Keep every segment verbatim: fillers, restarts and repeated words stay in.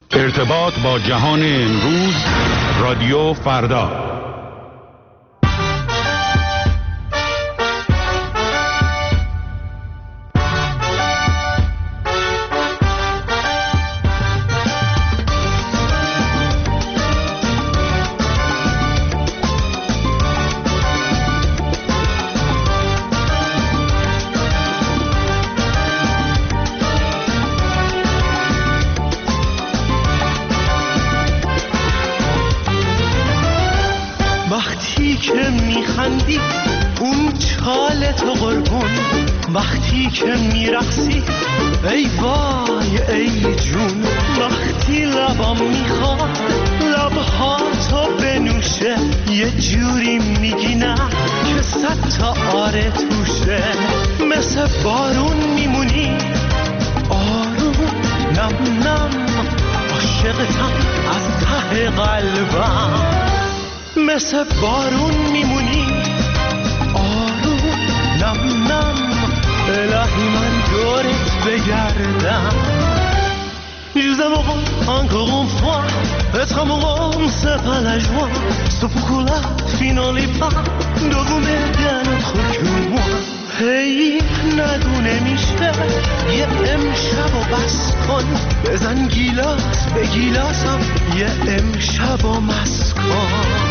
ارتباط با جهان امروز، رادیو فردا. اون چال تو قربون وقتی که میرقصی، ای وای ای جون، وقتی لبام میخواد لبها تو بنوشه، یه جوری میگی نه که صد تا آره توشه، مثل بارون میمونی آروم نم نم، عاشقتم از ته قلبم، مثل بارون میمونی آروم نم نم، الهی من دورت بگردم. Nous avons encore une fois être amoureux, c'est pas la joie. Ce pourquoi finalement pas de vous m'aider notre que moi. Hey, نگو نمیشه یه امشب و بس کن، بزن گیلاس به گیلاسم یه امشب و مس کن.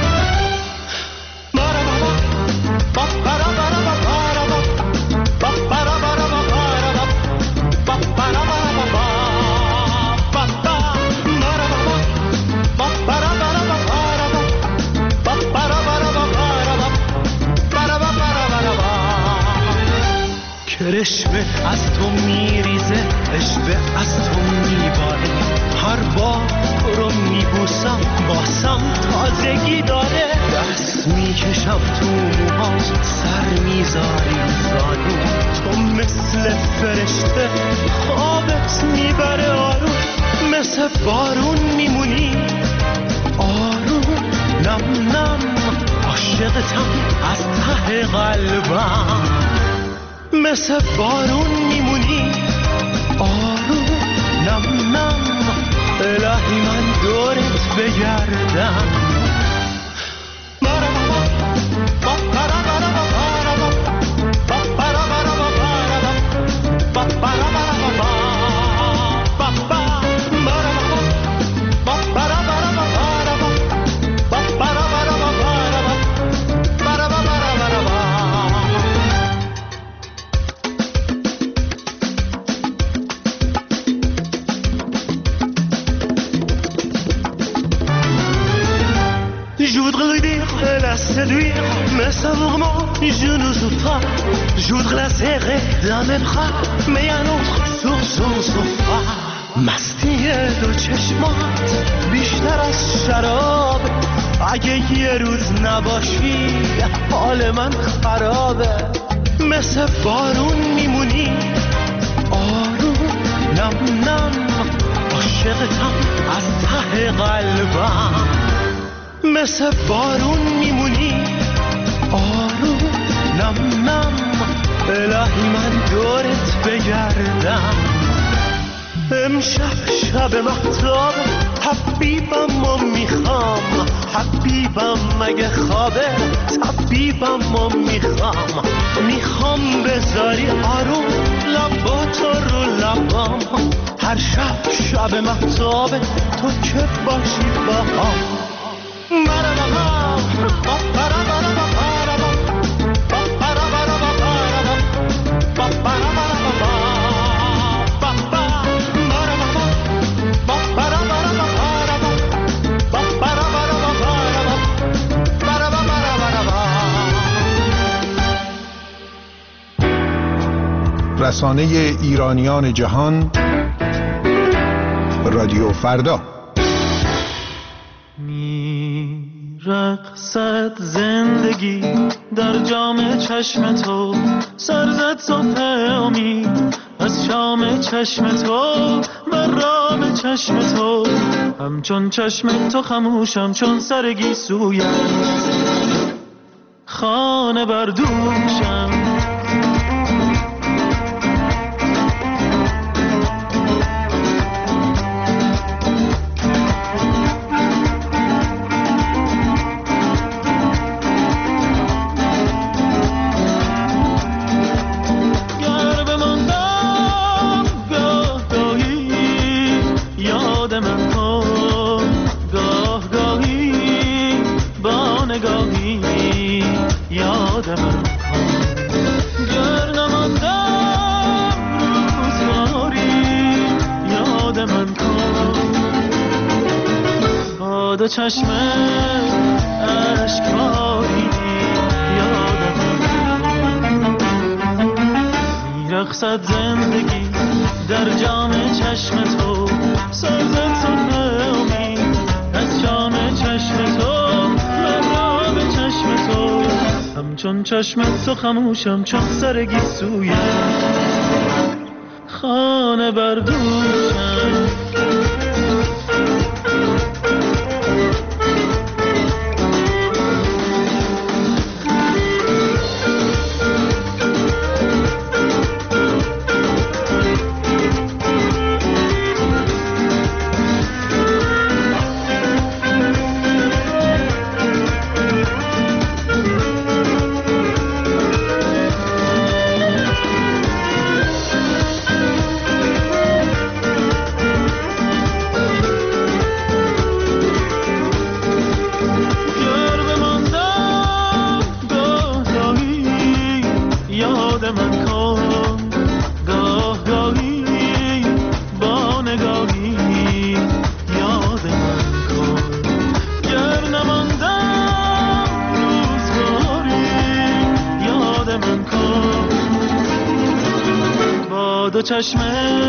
کرشمه از تو میریزه، عشق از تو میباره، هر بار تو رو میبوسم باسم تازگی داره، دست میکشم تو موهات سر میذاری زانو، تو مثل فرشته خوابت میبره آروم، مثل بارون میمونی آروم نم نم، عاشقتم از ته قلبم، مثل بارون میمونی آروم نم نم، الهی من دورت بگردم. Séduire, mais ça vraiment je n'ose pas. Je voudrais la serrer dans mes bras, mais un autre sur son sofa. مستی دو چشمات بیشتر از شراب، اگه یه روز نباشی حال من خرابه، مثل بارون میمونی آروم نم نم، عاشقتم از ته قلبم، مثل بارون میمونی آروم نم نم، الهی من دورت بگردم. امشب شب مهتاب حبیبم و میخوام، حبیبم مگه خوابه طبیبم و میخوام، میخوام بذاری آروم لباتو رو لبام، هر شب شب مهتاب تو که باشی با هم. رسانه ایرانیان جهان، رادیو فردا. رقصد زندگی در جام چشم تو، سرزد صبح امید از شام چشم تو، بر رام چشم تو، همچون چشم تو خموشم چون سر گیسویت، خانه بردوشم. من کن. گر نماندم روزگاری یاد من کن. با دو چشم اشکباری یاد من کن. میرقصد زندگی در جام چشم تو، سازد صبح امید از جام چشم تو، مرام چشم تو. همچون چشم تو خموشم چون سر گیسوی خانه بردوشم. دو چشم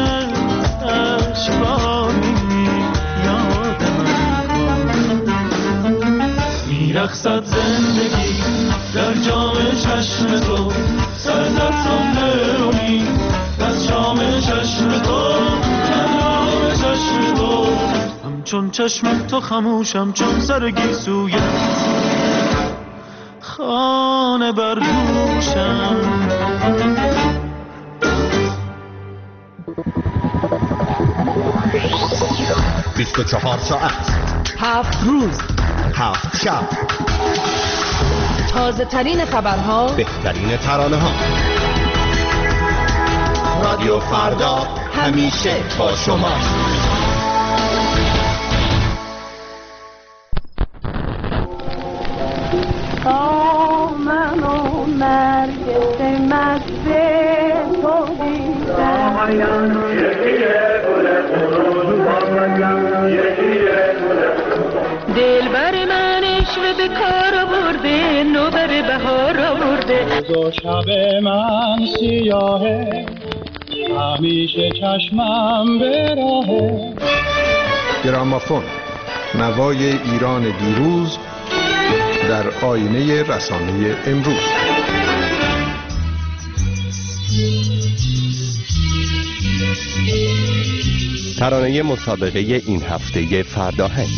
اشکباری یاد من کن. میرقصد زندگی در جام چشم تو، سرزد صبح امید از جام چشم تو، مرام چشم تو. همچون چشم تو خموشم چون سر گیسوی خانه بردوشم. بیست و چهار ساعت، هفت روز، هفت شب، تازه ترین خبرها، بهترین ترانه ها. رادیو فردا همیشه با شما. تا من و نرگس مزه تو دیدم، دلبر من عشق به کار برده، نوبر بهار آورده. دو شب من سیاهه، همیشه چشمم به راهه. گرامافون، نوای ایران دیروز در آینه رسانه امروز. ترانه مسابقه این هفته فرداهنگ.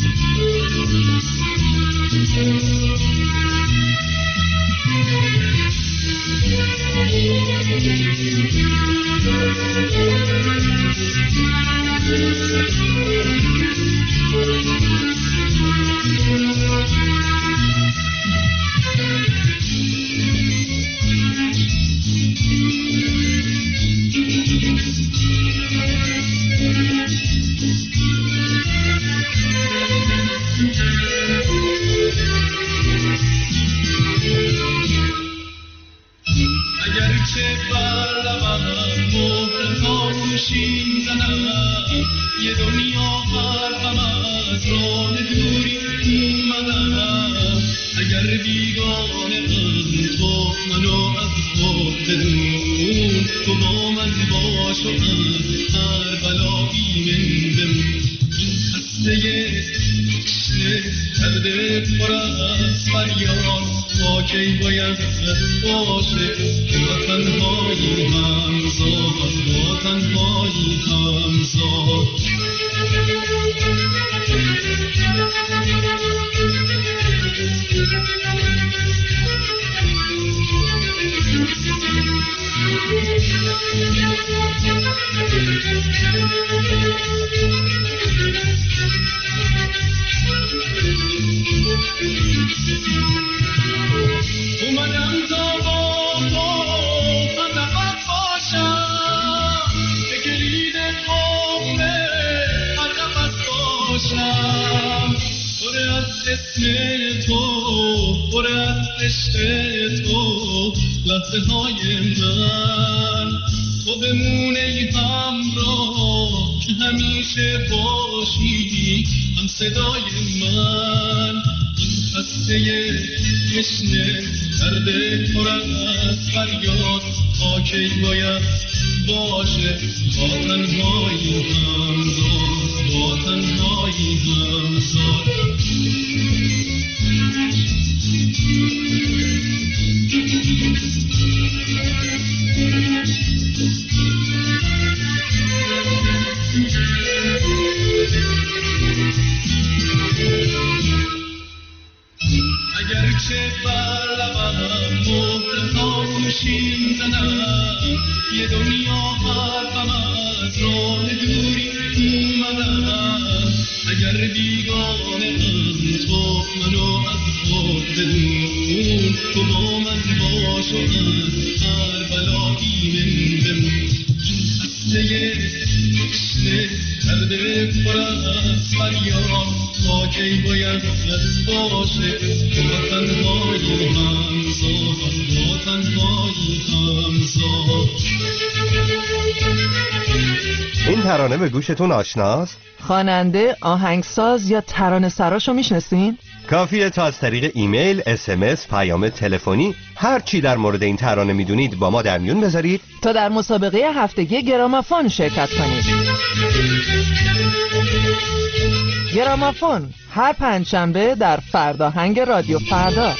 اگرچه بر لبم مهر خاموشی زدم، یه دنیا هر غم از راه دوری اومدم. اگر بیگانه من تو منو از خود بدون، تو با من باش و از هر بلایی من بمون. این خسته تشنه کرده پر از فریاد، با کی باید باشه که با تنهایی همزاد، با تنهایی همزاد. اومدم تا با تو تنفت باشم، به کلید قفل هر قفس باشم. پر از اسم تو، پر از عشق تو لحظه های من تو بمونه همراه که همیشه باشی هم صدای من این خسته تشنه درد پر از فریاد تا کی باید باشه با تنهایی همزاد با تنهایی همزاد اگرچه بر لبم مهرها خوشین زنم یه دنیا هر غم از راه دوری اومدم اگر بیگانه هم تو منو از خود بدون تو با من باش و از هر بلایی من بمون این خسته تشنه درد پر از فریاد تا کی باید باشه با تنهایی همزاد با تنهایی همزاد. این ترانه به گوشتون آشناست؟ خواننده، آهنگساز یا ترانه سراشو میشناسین؟ کافیه تا از طریق ایمیل، اس ام اس، پیام تلفنی هر چی در مورد این ترانه میدونید با ما در میون بذارید تا در مسابقه هفتگی گرامافون شرکت کنید. گرامافون هر پنجشنبه در فرداهنگ رادیو فردا.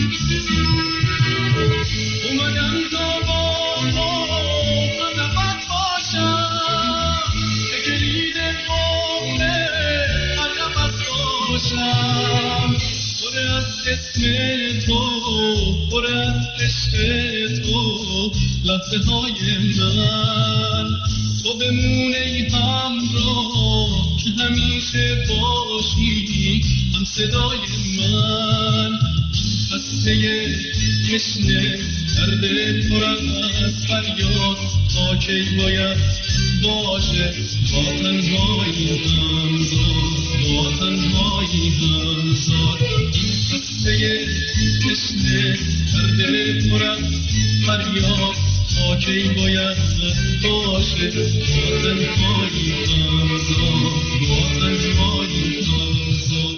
اسم تو پر از عشق تو لحظه های من تو بمونه همراه که همیشه باشی هم صدای من خسته تشنه درد پر از فریاد تا کی باید باشه با تنهایی همزاد با تنهایی همزاد خسته تشنه درد پر از فریاد تا کی باید باشه با تنهایی همزاد با تنهایی همزاد.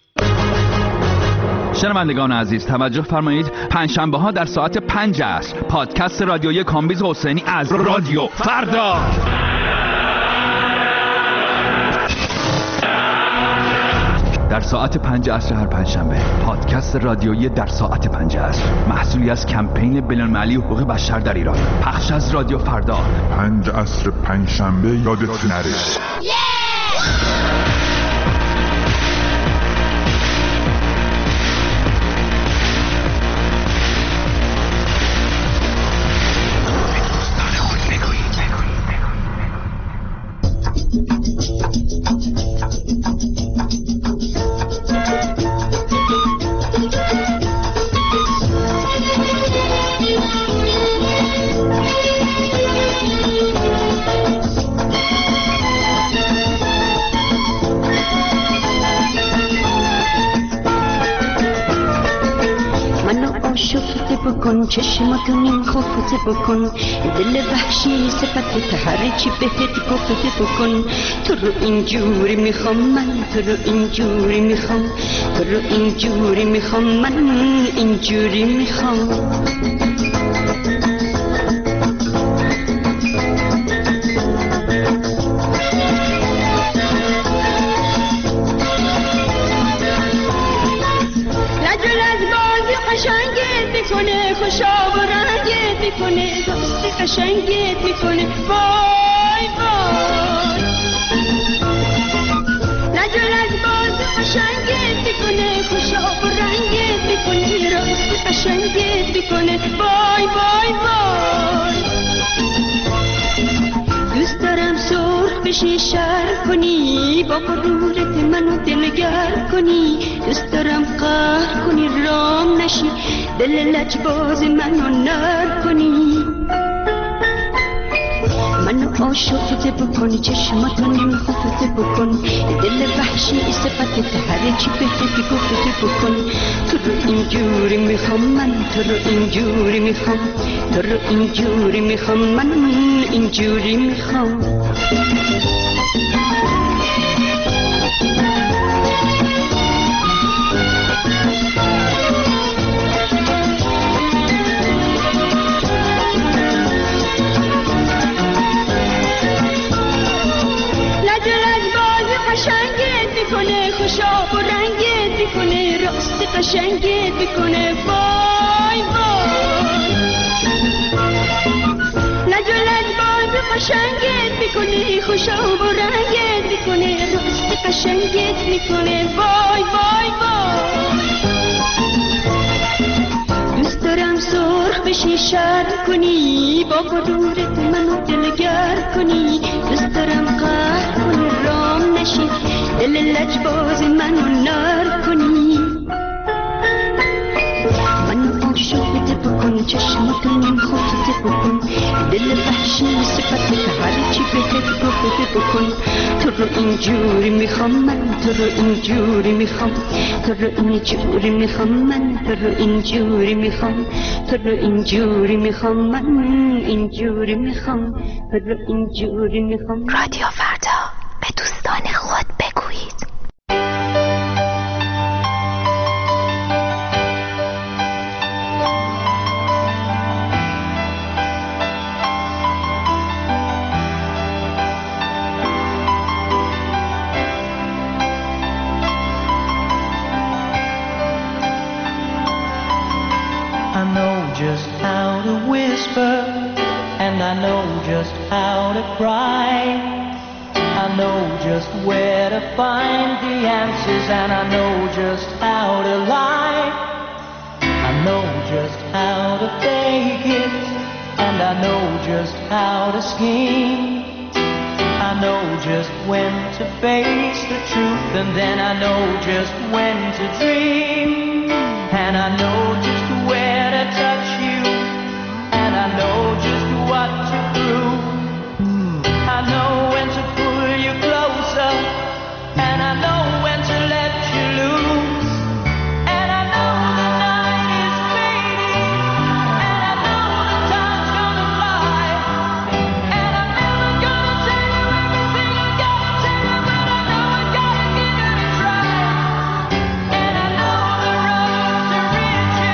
شنوندگان عزیز توجه فرمایید، پنجشنبه ها در ساعت پنج عصر پادکست رادیویی کامبیز حسینی از رادیو فردا. در ساعت پنج عصر هر پنجشنبه پادکست رادیویی در ساعت پنج عصر محصولی از کمپین بین‌المللی حقوق بشر در ایران، پخش از رادیو فردا. پنج عصر پنجشنبه یادت نره. بکن چشماتو نیم خفته بکن دل وحشی صفت هر چی بهت گفته بکن تو رو اینجوری میخوام من تو رو اینجوری میخوام تو رو اینجوری میخوام من اینجوری میخوام میکنه خوشا و رنگت میکنه دوستی قشنگت میکنه وای وای نجل از باز قشنگت میکنه خوشا و رنگت میکنه راستی قشنگت میکنه وای وای وای دوست دارم سرخ بشی شر کنی با غرورت منو دلگر کنی دوست دارم قهر کنی رام نشی دل لجباز منو نر کنی منو عاشقت بکنی چشماتو نیم خفته بکن دل وحشی صفت هر چی بهت بگو بگو بکن. تو رو اینجوری میخوام من، تو رو اینجوری میخوام، تو رو اینجوری میخوام من، اینجوری میخوام. خوشاب و رنگت میکنه، راست قشنگت میکنه، وای وای. لج و لج باز قشنگت میکنه، خوشاب و رنگت میکنه، راست قشنگت میکنه، وای وای وای. دوست دارم سرخ بشی شرم کنی، با غرورت منو دلگر کنی. دوست دارم قهر کنی رام نشی، دل لجباز منو نار کنی. منو عاشقت بکن، چشماتو نیم خودت بکن، دل وحشی صفت هر چی بهت گفت بکن. تو رو اینجوری میخوام من، تو رو اینجوری میخوام، تو رو اینجوری میخوام من، تو رو اینجوری میخوام، تو رو اینجوری میخوام من، اینجوری میخوام، تو رو اینجوری میخوام. رادیو فردا، به دوستان خود بگویید. I know just how to whisper, and I know just how to cry. I know just where to find the answers, and I know just how to lie. I know just how to fake it, and I know just how to scheme. I know just when to face the truth, and then I know just when to dream. And I know just where to touch you, and I know just what to prove. I know when to pull you closer, and I know when to let you loose. And I know the night is fading, and I know the time's gonna fly. And I'm never gonna tell you everything I gotta tell you, but I know I gotta give it a try. And I know the road to riches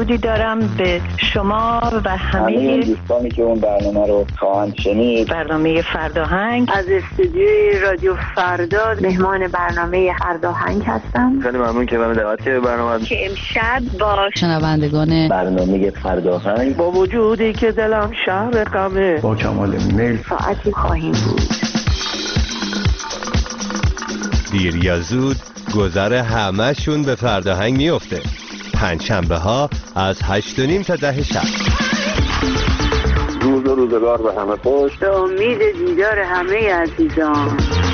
درودی دارم به شما و همه دوستانی که اون برنامه رو خواهند شنید. برنامه فرداهنگ از استودیوی رادیو فردا مهمان برنامه فرداهنگ هستم. خیلی ممنون که من دعوت کردید برنامه که امشب با شنوندگان برنامه فرداهنگ با وجودی که دلم شهر غمه با کمال میل ساعتی خواهیم بود. دیر یا زود گذر همه شون به فرداهنگ میفته. پنجشنبه ها از هشت و نیم تا ده شب. روز و روزگار به همه خوش. به امید دیدار همه عزیزان.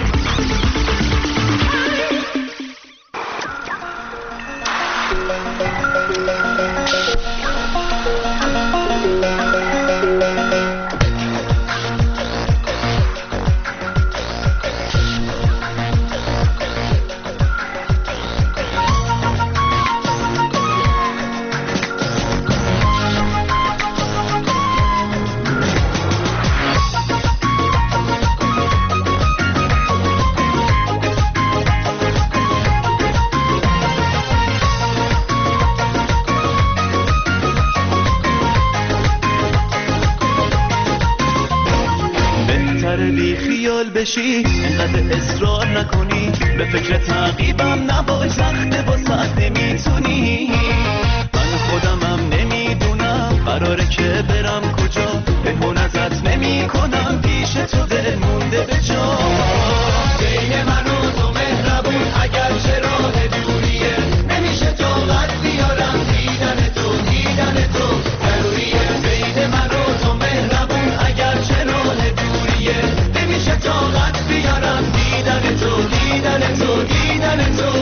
بشی انقدر اصرار نکنی به فکر تعقیبم نباش سخته واسه نمیتونی من خودمم نمیدونم قراره که برم کجا به ازت نمی کنم پیش تو دل مونده به جا بین من و تو مهربون اگر چه راه دوریه نمیشه طاقت بیارم دیدن تو دیدن تو ضروریه بین من و تو مهربون اگر چه راه دوریه نمیشه طاقت بیارم دیدن تو دیدن تو دیدن تو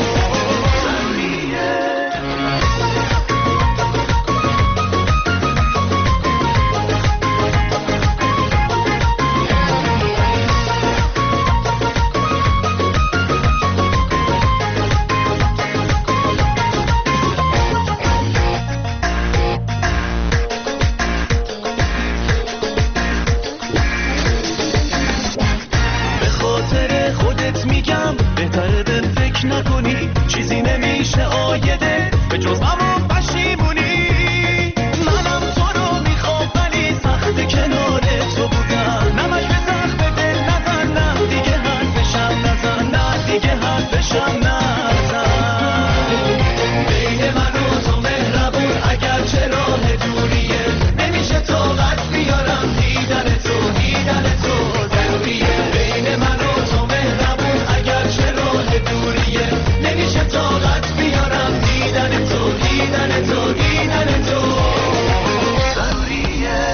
نکنی چیزی نمیشه آیده به جز همون پشیمونی منم تو رو میخوام ولی سخت کنار تو بودم نمک به سخت دل نزن نه دیگه حرفشم نزن نه دیگه حرفشم نزن بین من و تو مهربون اگر چه راه دوریه نمیشه طاقت بیارم دیدن تو دیدن تو ضروریه بین من و تو مهربون اگر چه راه دوریه نمیشه طاقت بیارم دیدن تو دیدن تو دیدن تو ضروریه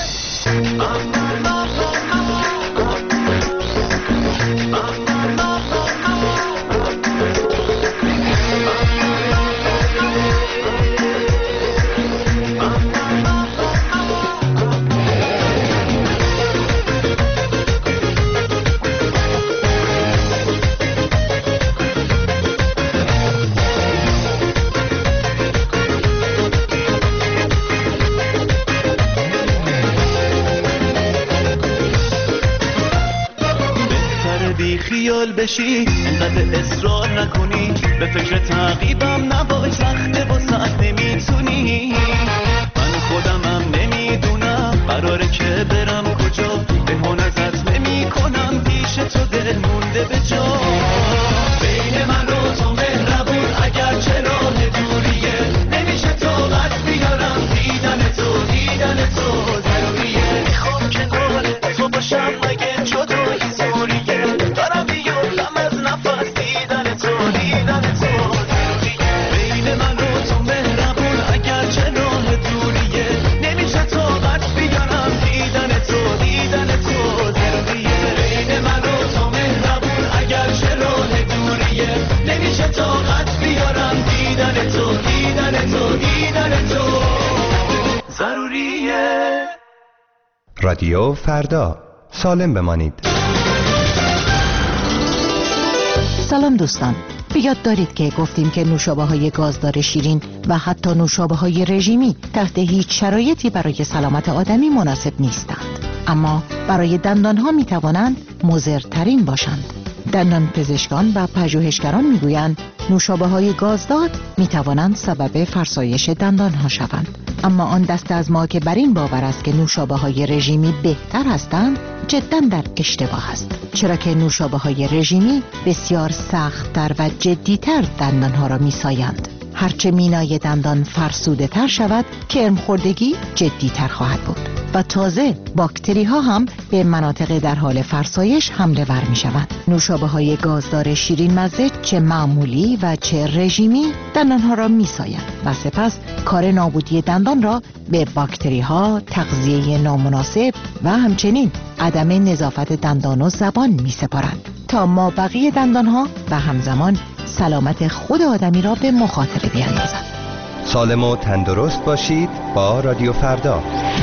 خیال بشی انقدر اصرار نکنی به فکر تعقیبم نباش سخته واسه نمیتونی من خودمم نمیدونم قراره که برم کجا به ازت نمی کنم پیش تو دل مونده به جا بین من و تو مهربون اگر چه راه دوریه نمیشه طاقت بیارم دیدن تو دیدن تو ضروریه میخوام کنار تو باشم مگه جدایی زوریه دارم بیفتم از نفس دیدن تو دیدن تو بین من و تو مهربون اگر چه راه دوریه نمیشه طاقت بیارم دیدن تو دیدن تو ضروریه بین من و تو مهربون اگر چه راه دوریه نمیشه طاقت بیارم دیدن تو دیدن تو دیدن تو ضروریه. رادیو فردا، سالم بمانید. سلام دوستان، به یاد دارید که گفتیم که نوشابه های گازدار شیرین و حتی نوشابه های رژیمی تحت هیچ شرایطی برای سلامت آدمی مناسب نیستند، اما برای دندان ها می توانند مضرترین باشند. دندان پزشکان و پژوهشگران می گویند نوشابه های گازدار می توانند سبب فرسایش دندان ها شوند. اما آن دسته از ما که بر این باور است که نوشابه های رژیمی بهتر هستند جدا در اشتباه است، چرا که نوشابه های رژیمی بسیار سخت‌تر و جدی‌تر دندان ها را می سایند. هرچه مینای دندان فرسوده تر شود کرم‌خوردگی جدی‌تر خواهد بود و تازه باکتری ها هم به مناطق در حال فرسایش حمله ور می شوند. نوشابه های گازدار شیرین مزه چه معمولی و چه رژیمی دندان ها را می سایند و سپس کار نابودی دندان را به باکتری ها، تغذیه نامناسب و همچنین عدم نظافت دندان و زبان می سپارند تا ما بقیه دندان ها و همزمان سلامت خود آدمی را به مخاطره بیاندازند. سالم و تندرست باشید با رادیو فردا.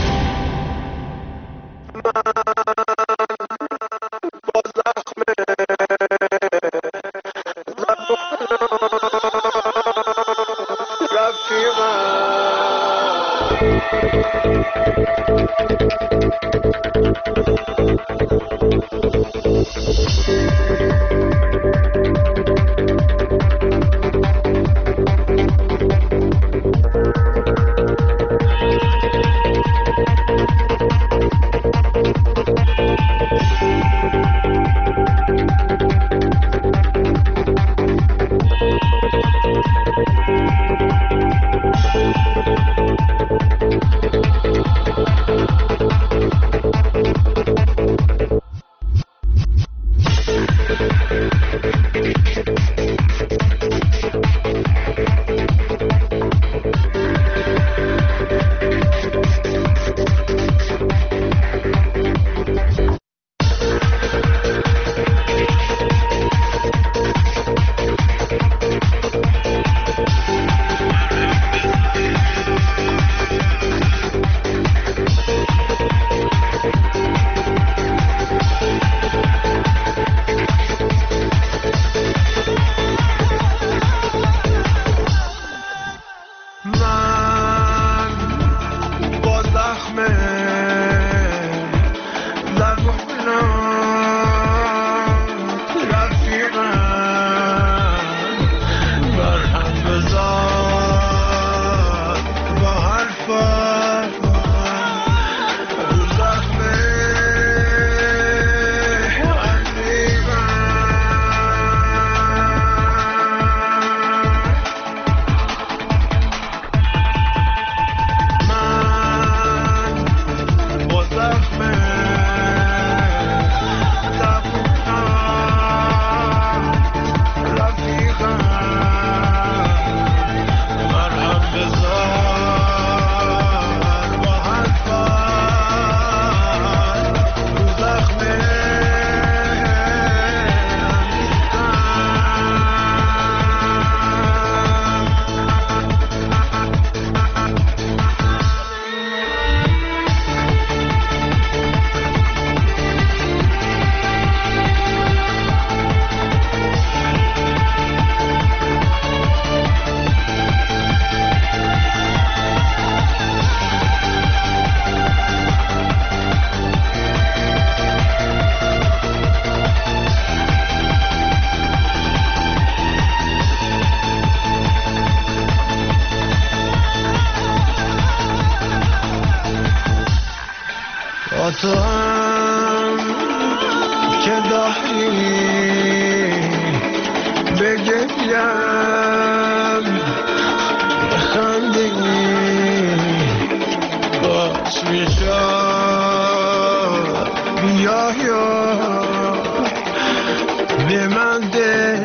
تو هم که داری بگیم خندی باش میشد بیا یا به من ده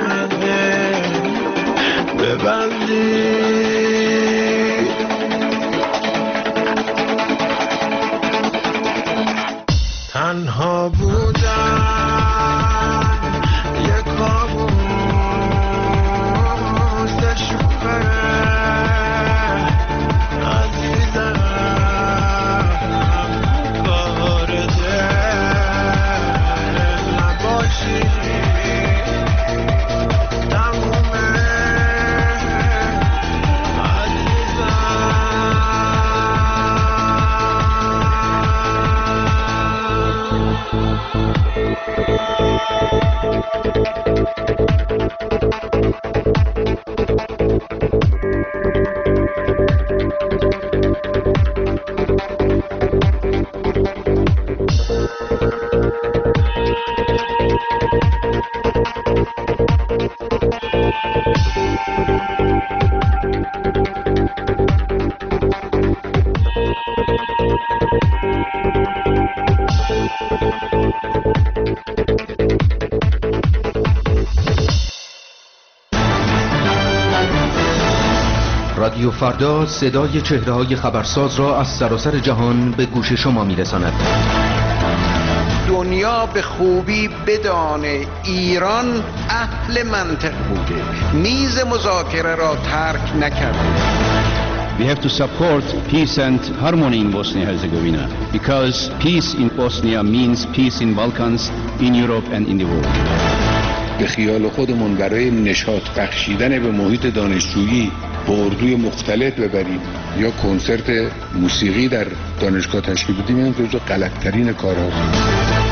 ببندی تنها بودن یک کابوس شوخه عزیزم کار دل نباشی تمومه عزیزم رادیو فردا صدای چهره‌های خبرساز را از سراسر جهان به گوش شما می‌رساند. دنیا به خوبی بدانه ایران اهل منطق بوده، میز مذاکره را ترک نکرده. We have to support peace and harmony in Bosnia-Herzegovina because peace in Bosnia means peace in Balkans, in Europe and in the world. به خیال خودمون برای نشاط بخشیدن به محیط دانشجویی اردوی مختلط ببریم یا کنسرت موسیقی در دانشگاه تشکیل بدیم، این جزو غلط‌ترین کارهاست.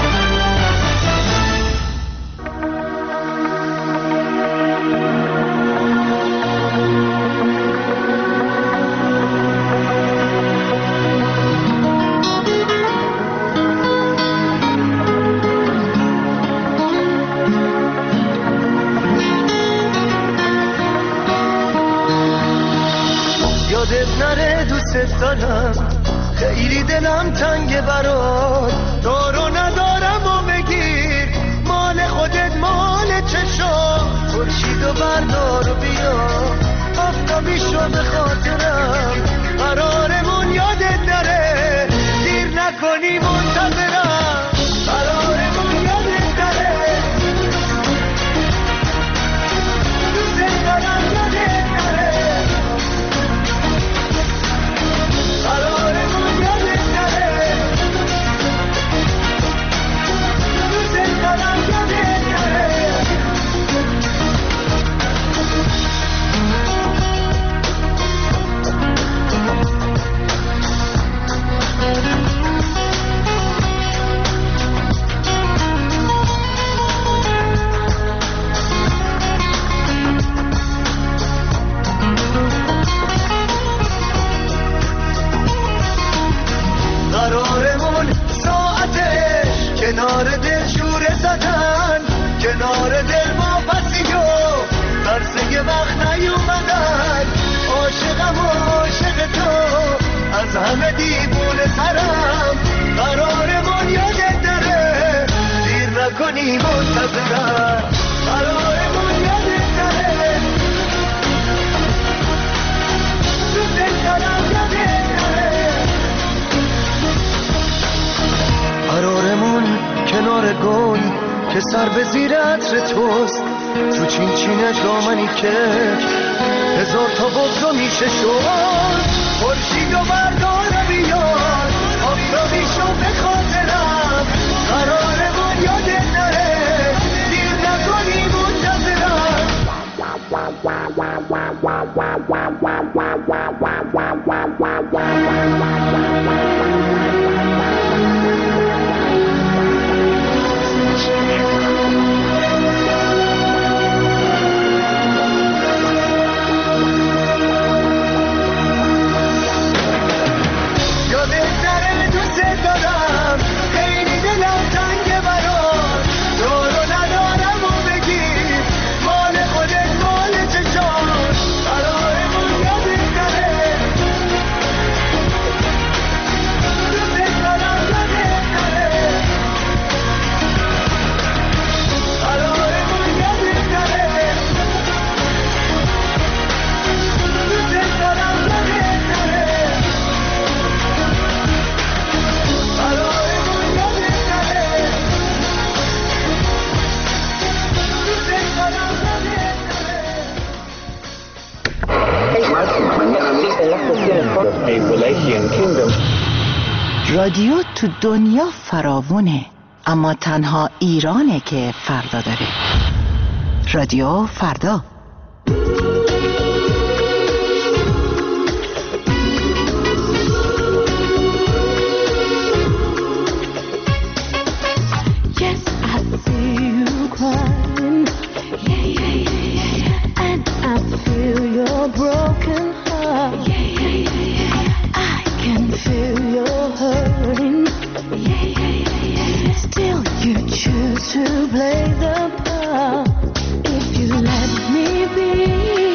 خیلی دلم تنگ برات، دارو ندارم و بگیر، مال خودت مال چشا، خورشید و بردار و بیا، آفتابی شو به خاطرم، قرارمون یادت نره، دیر نکنی منتظرم، قرارمون یادت نره، دوست دارم یادت نره، قرارمون یادت نره، دوست دارم یادت نره. قرارمون ساعتش کنار دل شوره زدن، کنار دل ما پسیو ترسه وقت نیومدن، عاشقم و عاشق تو از همه دیوونه ترم، قرارمون یادت نره، دیر نکنی منتظرم، قرارمون یادت نره، دوست دارم یادت نره، قرارمون کنار گل که سر به زیر عطر توست، تو چین چینش دامنی که هزار تا بغضا میشه شد، خورشید و بردار و بیار، آفتابی شو به خاطرم، قرارمون یادت نره، دیر نکنی منتظرم. یادت نره دوست دارم، خیلی دلم تنگ برات، دارو ندارم و بگیر، مال خودت مال چشام، قرارمون یادت نره، دوست دارم یادت نره، قرارمون یادت نره، دوست دارم یادت نره، قرارمون یادت نره، دوست دارم یادت رادیو تو دنیا فراوونه، اما تنها ایرانه که فردا داره. رادیو فردا. Yes, I see you crying. Yeah, yeah, yeah, yeah, yeah. And I feel your broken heart. Yeah, yeah, yeah, yeah. I can feel your hurting. Yeah, yeah, yeah, yeah. Still, you choose to play the part. If you let me be.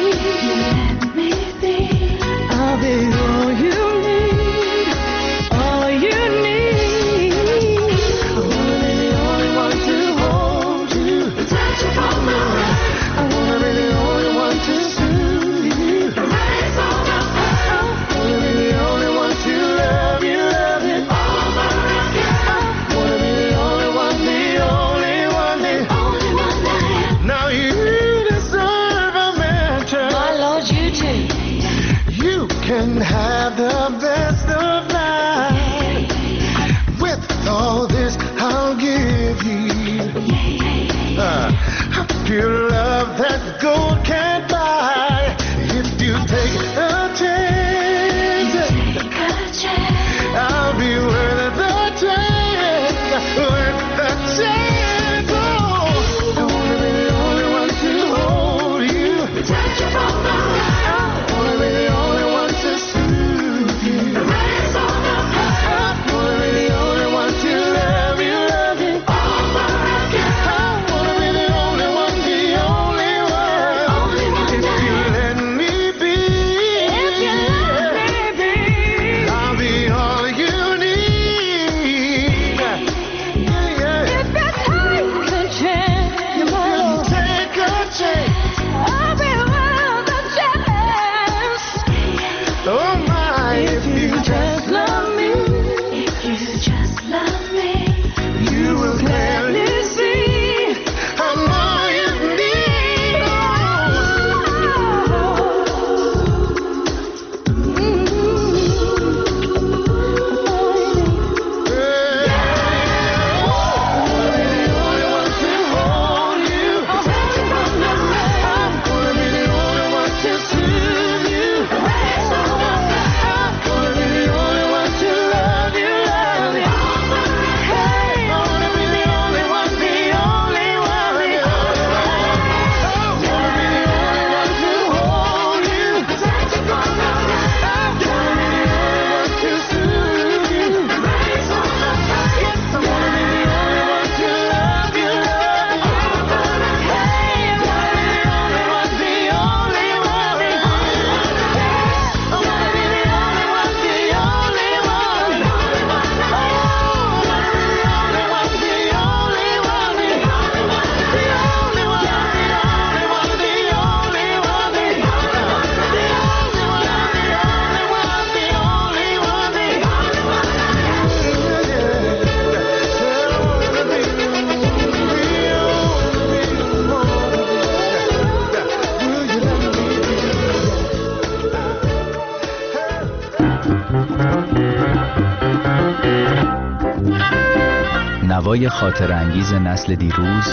نوای خاطر انگیز نسل دیروز،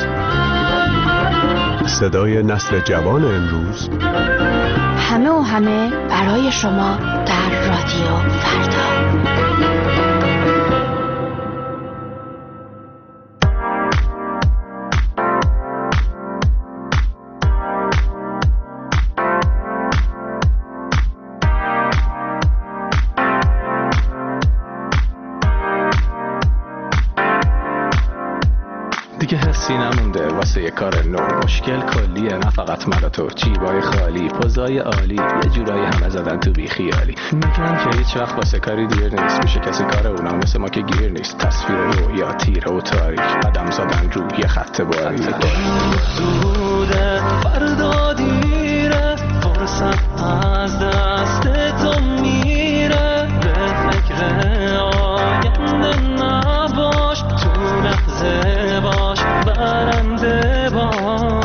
صدای نسل جوان امروز، همه و همه برای شما در رادیو فردا. دیگه حسی نمونده واسه یه کار نو، مشکل کلیه نه فقط من و تو، جیبای خالی، پوزای عالی، یه جورایی همه زدن تو بی خیالی. میگن که هیچ وقت واسه کاری دیر نیست، میشه کسی کار اونا مثل ما که گیر نیست. تصویر رویا تیره و تاریک، قدم زدن رو یه خط باریک. زوده فردا دیره، فرصت از دست تو میره، به فکر آینده نباش، تو لحظه باش برنده باش.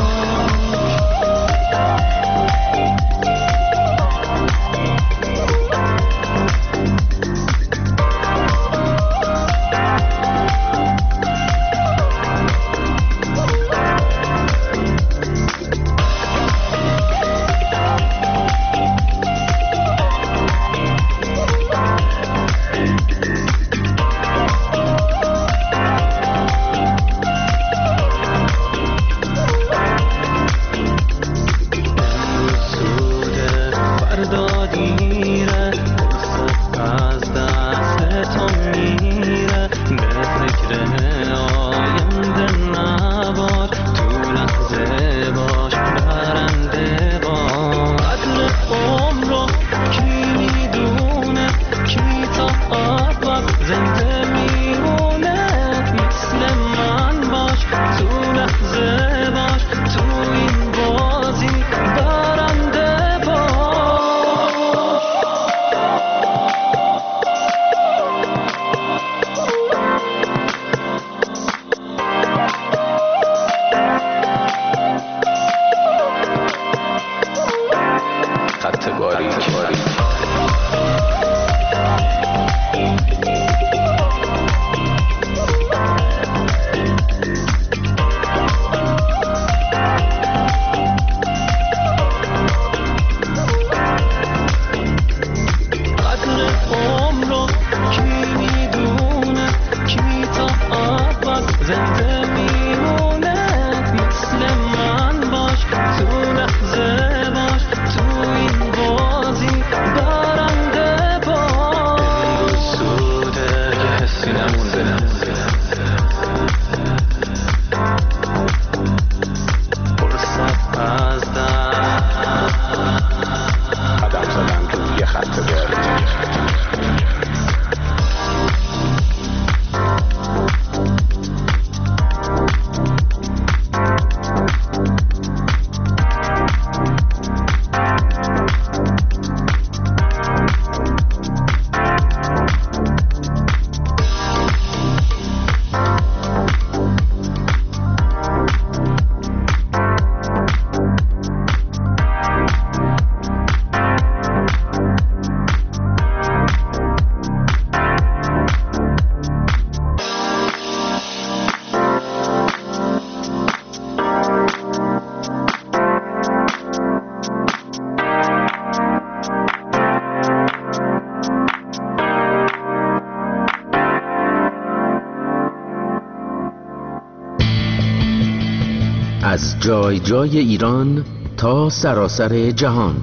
از جای جای ایران تا سراسر جهان،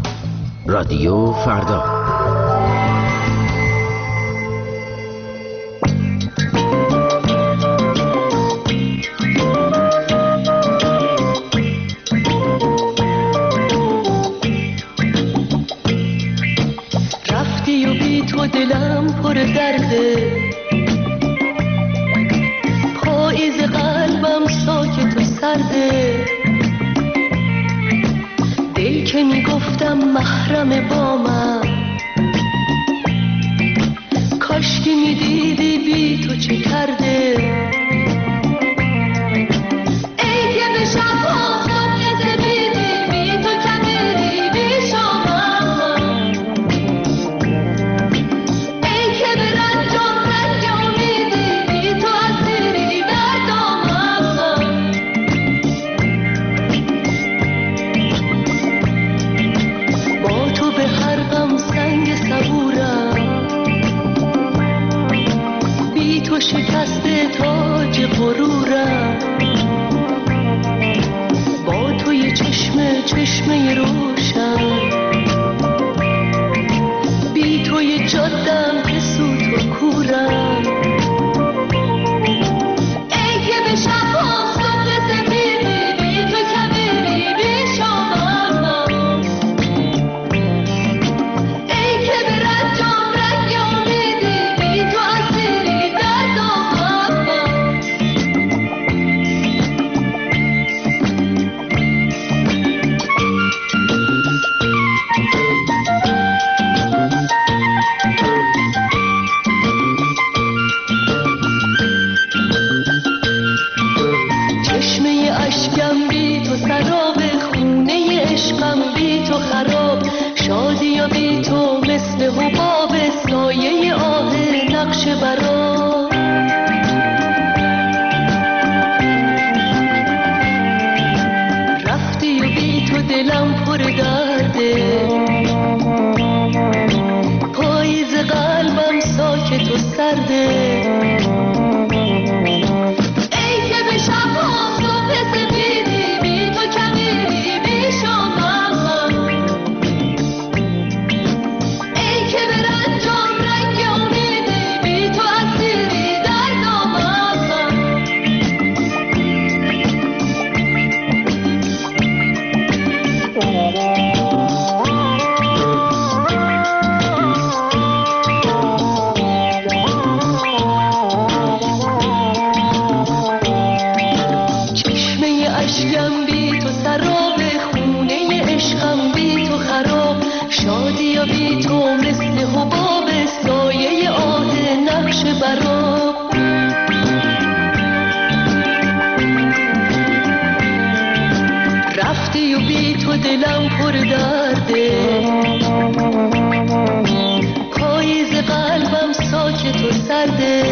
رادیو فردا. رفتی و بی تو دلم پر درده، پاییز قلبم ساکت و سرده، دل که میگفتم محرم با من، کاش که میدیدی بی تو چه کرده. ای که به شبها خودت بیدی، بی تو کمیدی بی شامم، ای که به رنجام رنج امیدی، بی تو اسیری در شکسته تاج غرورم، با توی چشم چشمه روشن، بی توی جادم که سوت و کورم. ای که به شبها صبح سفیدی، بی تو کبیری بی شامم، ای که به رنجام رنگ امیدی، بی تو اسیری در دامم. چشمه اشکم بی تو سراب، خونه عشقم بی تو خراب، شادی و بی تو مثل حباب، سایه آه نقش برا. رفتی و بی تو دلم پر درده، پاییز قلبم ساکت و سرده. ای که به شبها صبح سفیدی، بی تو کبیری بی شامم، ای که به رنجام رنگ امیدی، بی تو اسیری در دامم. چشمه اشکم بی تو سراب، خونه عشقم بی تو خراب، شادی و بی تو مثل حباب، سایه آه نقش برا. رفتی و بی تو دلم پر درده، پاییز قلبم ساکت و سرده.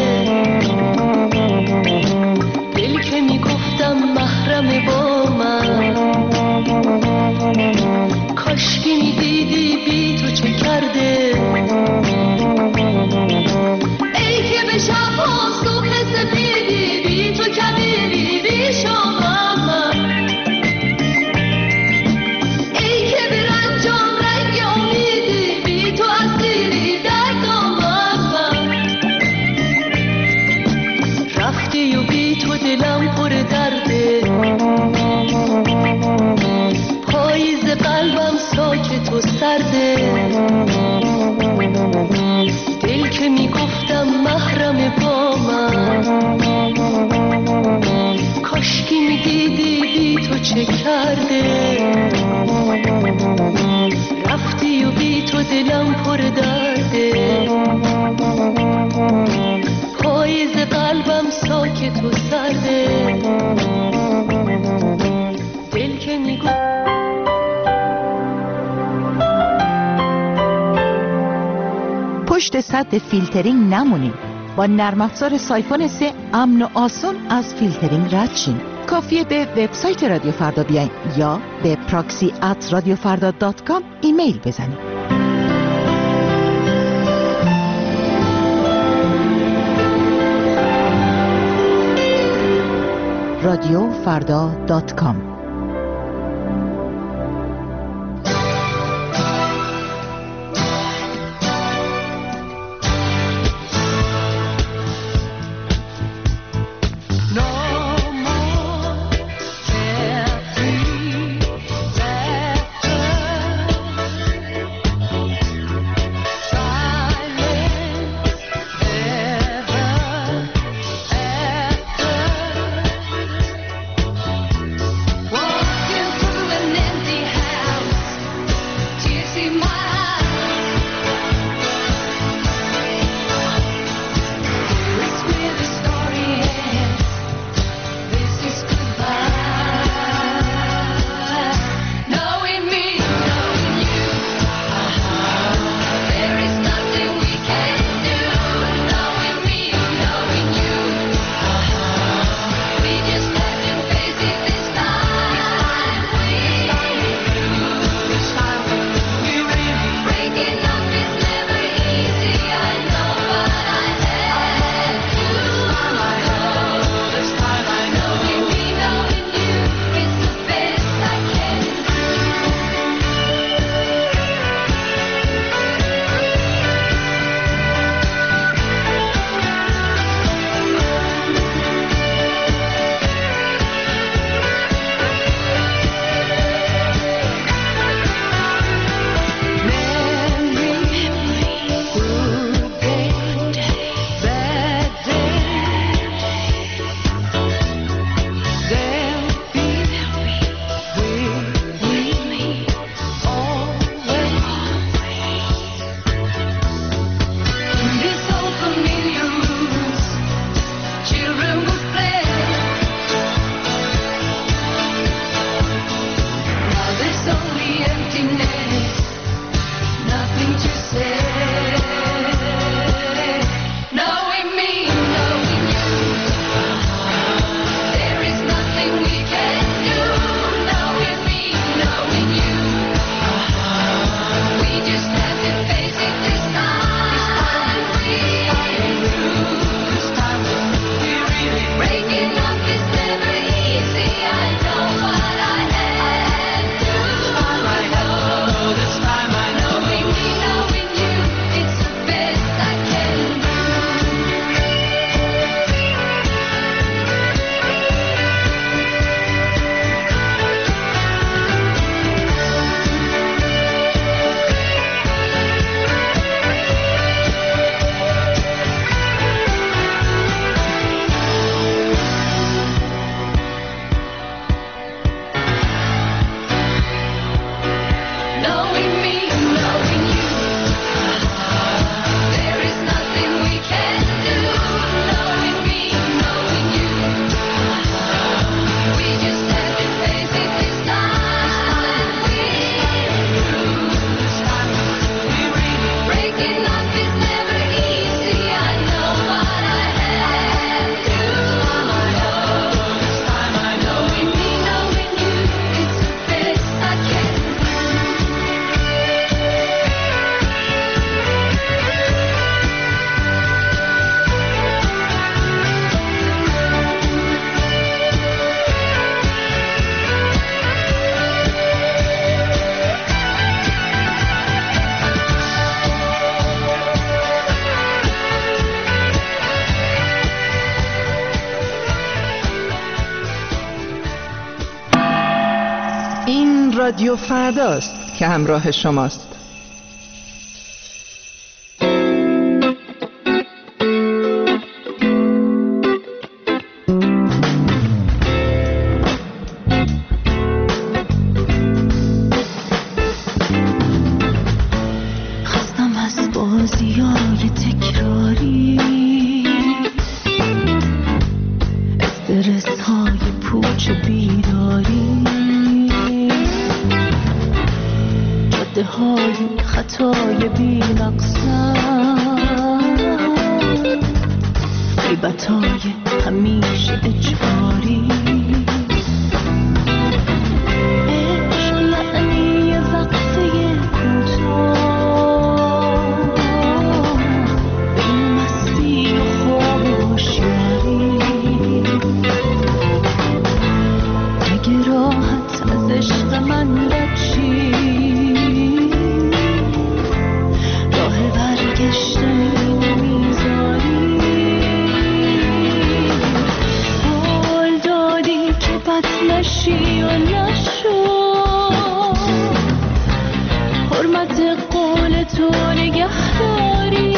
دل که میگفتم محرم با من، کاشکی میدیدی بی تو چه کرده. ای که به شبها صبح سفیدی، بی تو کبیری بی شامم، ای که به رنجام رنگ امیدی، بی تو اسیری در دامم. رفتی و بی تو دلم پر درده، پاییز قلبم ساکت و سرده. دل که میگفتم محرم با من، کاشکی میدیدی بی تو چه کرده. رفتی و بی تو دلم پر درده، پاییز قلبم ساکت و سرده. دل که میگو پشت سد فیلترینگ نمونین. با نرم افزار سایفون سه امن و آسون از فیلترینگ رد شین. کافیه به وبسایت رادیو فردا بیاین یا به پراکسی ات رادیو فردا دات کام ایمیل بزنید. رادیو فردا دات کام. رادیو فرداست که همراه شماست. خستم از بازیای تکراری، استرس های پوچ بیداری، جاده های خطای بی مقصد، غیبت های همیشه اجباری. عشق یعنی یه وقفه کوتاه به این مستی و خواب و هوشیاری. اگه راحت از عشق من بچی، راه برگشتنی نمیذاری. قول دادی که بد نشی و نشو، حرمت قول تو نگهداری.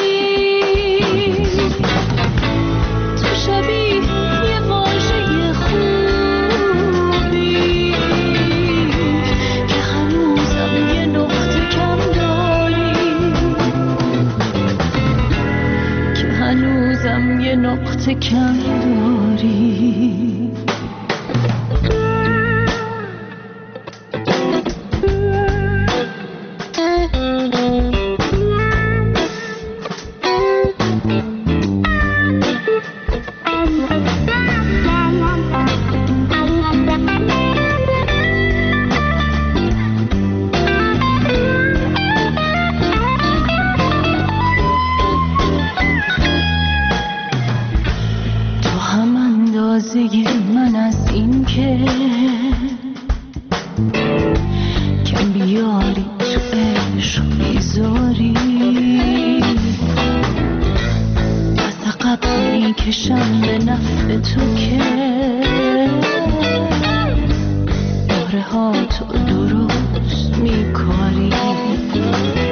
تو شبیه یه واژه خوبی که هنوزم یه نقطه کم داری، که هنوزم یه نقطه کم داری. تو هم اندازه من از این که کم بیاری تو عشق بیزاری. از عقب میکشم به نفع تو که باره ها تو درست میکاری.